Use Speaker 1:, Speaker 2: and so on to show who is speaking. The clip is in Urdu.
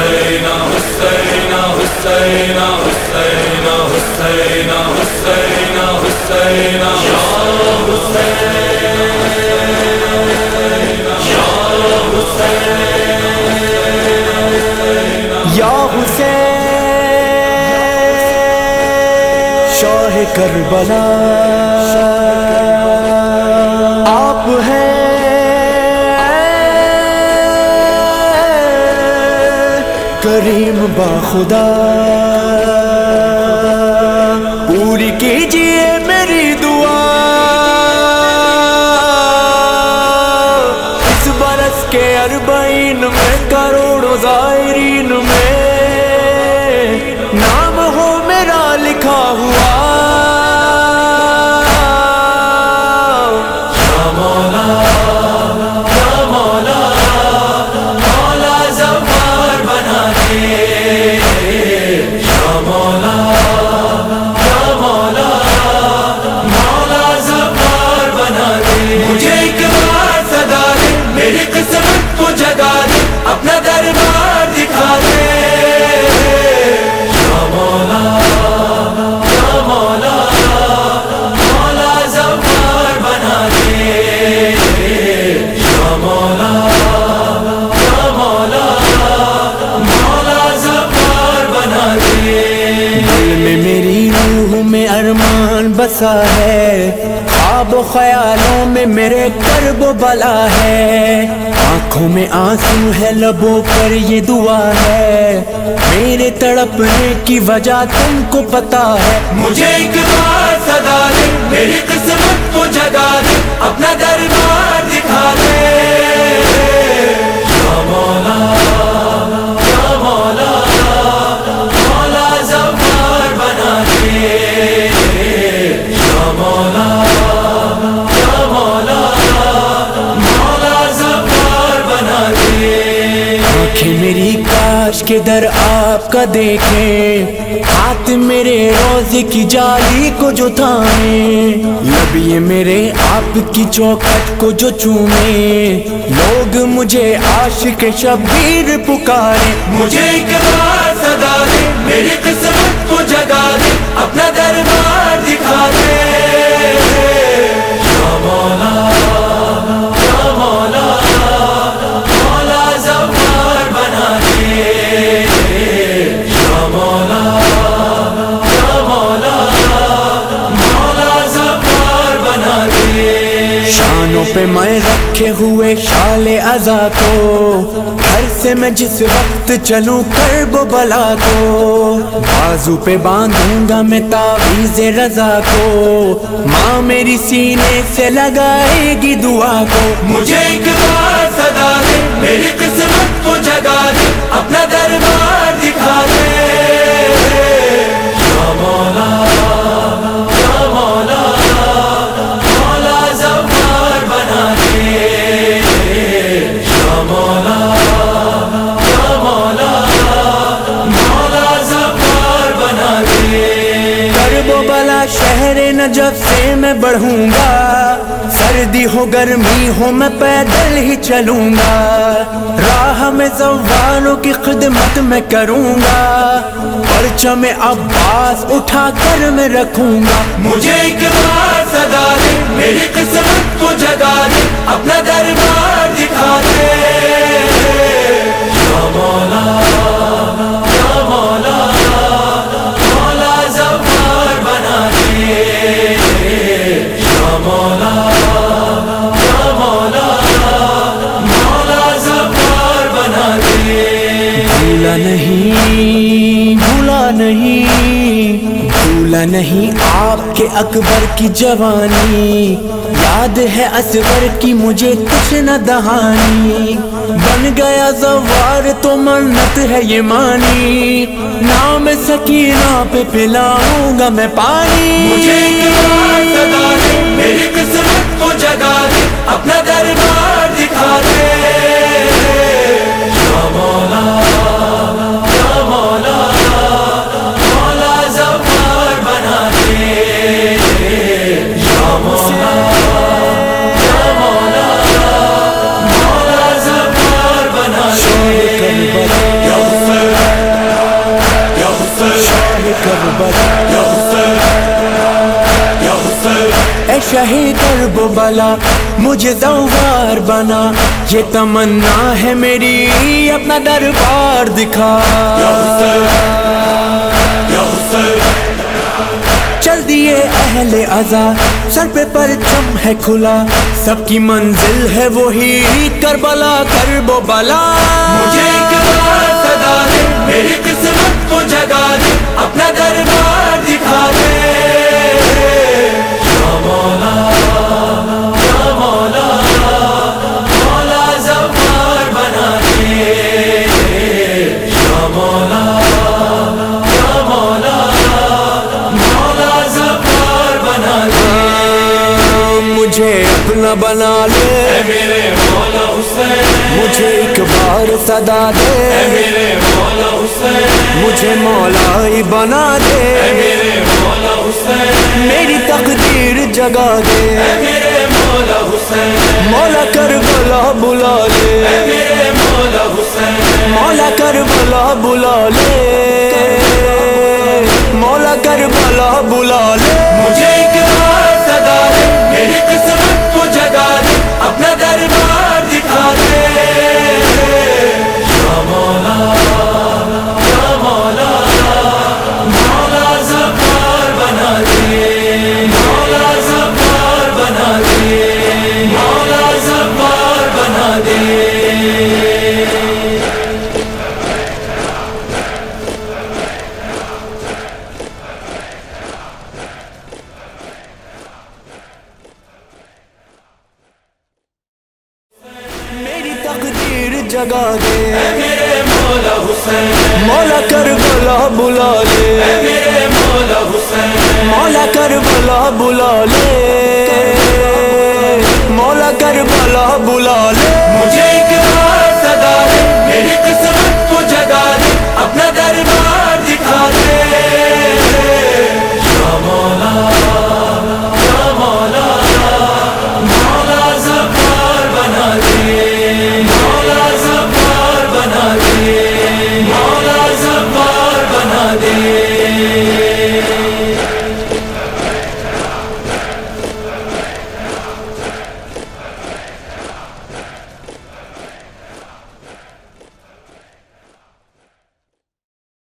Speaker 1: حسین حسین حسین حسین حسین حسین حسین یا حسین
Speaker 2: یا حسین شاہ کربلا آپ ہیں کریم با خدا، پوری کیجیے میری دعا اس برس کے 40 میں کروڑوں زائرین میں نام ہو میرا لکھا ہوا،
Speaker 1: یا مولا یا مولا مولا زوار بنا دے، یا مولا یا مولا مولا زوار بنا دے، مجھے ایک بار صدا دے، میری قسمت کو جگا دے، اپنا دربار دکھا دے، یا مولا یا مولا مولا زوار بنا دے، یا مولا یا مولا مولا زوار بنا دے۔
Speaker 2: دل میں میری روح میں ارمان بسا ہے، خواب و خیالوں میں میرے کرب و بلا ہے، آنکھوں میں آنسو ہے لبوں پر یہ دعا ہے، میرے تڑپنے کی وجہ تم کو پتا ہے،
Speaker 1: مجھے ایک بار صدا دے، میری قسمت کو جگا دے، اپنا دربار دکھا دے، یا مولا یا مولا مولا زوار بنا دے، یا مولا یا مولا مولا زوار بنا دے۔
Speaker 2: آنکھیں میری کاش کے در آپ کا دیکھیں، ہاتھ میرے روزے کی جالی کو جو تھامیں، لب یہ میرے آپ کی چوکھٹ کو جو چومیں، لوگ مجھے عاشق شبیر پکارے،
Speaker 1: مجھے ایک بار صدا دے، میری قسمت کو جگا دے، اپنا دربار دکھا دے، یا مولا یا مولا مولا زوار بنا دے، یا مولا یا مولا مولا زوار بنا دے۔
Speaker 2: شانوں پہ میں رکھے ہوئے شال عزا کو، گھر سے میں جس وقت چلوں کرب و بلا کو، بازو پہ باندھوں گا میں تعویذ رضا کو، ماں میری سینے سے لگائے گی دعا کو،
Speaker 1: مجھے ایک بار صدا دے، میری قسمت کو جگا دے، اپنا دربار دکھا دے، یا مولا یا مولا مولا زوار بنا دے، یا مولا یا مولا مولا زوار بنا دے۔
Speaker 2: کرب و بلا شہر نجف سے میں بڑھوں گا، سردی ہو گرمی ہو میں پیدل ہی چلوں گا، راہ میں زواروں کی خدمت میں کروں گا، پرچم عباس اٹھا کر میں رکھوں گا،
Speaker 1: مجھے ایک بار صدا دے، میری قسمت کو جگا دے، اپنا دربار دکھا دے، یا مولا یا مولا مولا زوار بنا دے، یا مولا یا مولا مولا زوار بنا دے۔
Speaker 2: بھولا نہیں بھولا نہیں بھولا نہیں آپ کے اکبر کی جوانی، یاد ہے اصغر کی مجھے تشنہ دہانی، بن گیا زوار تو منت ہے یہ مانی، نام سکینہ پہ پلاؤں گا میں پانی،
Speaker 1: مجھے ایک بار صدا دے، میری قسمت کو جگا دے، اپنا دربار دکھا دے، یا مولا یا مولا مولا زوار بنا دے، یا مولا یا مولا مولا زوار بنا دے، یا حسین
Speaker 2: بلا مجھے زوار بنا، یہ تمنا ہے میری اپنا دربار دکھا۔ چل دیے اہل عزا سر پہ پرچم ہے کھلا، سب کی منزل ہے وہی کربلا کرب و بلا۔
Speaker 1: مجھے ایک بار صدا دے، میری قسمت کو جگا دے، اپنا دربار دکھا دے۔ یا مولا یا مولا، مولا زبار بنا دے۔ یا مولا یا مولا، مولا زبار بنا دے۔
Speaker 2: مجھے اپنا بنا لے
Speaker 1: اے میرے مولا حسین،
Speaker 2: مجھے ایک بار صدا دے،
Speaker 1: اے میرے مولا حسین،
Speaker 2: مجھے مولا ہی بنا دے،
Speaker 1: اے میرے مولا حسین،
Speaker 2: میری تقدیر جگا دے،
Speaker 1: اے میرے مولا حسین،
Speaker 2: مولا کربلا بلا لے،
Speaker 1: اے میرے مولا حسین،
Speaker 2: مولا کربلا بلا لے، مولا کربلا بلا لے۔
Speaker 1: مجھے ایک بار صدا دے، میری قسمت کو جگا دے، اپنا دربار دکھا دے۔ یا مولا یا مولا، مولا زبار بنا دے، مولا زبار بنا دے، مولا زبار بنا دے۔
Speaker 2: میری تقدیر جگا دے،
Speaker 1: اے میرے مولا حسین،
Speaker 2: مولا کربلا بلا لے،
Speaker 1: اے میرے مولا حسین،
Speaker 2: مولا کربلا بلا لے، مولا کربلا بلا لے۔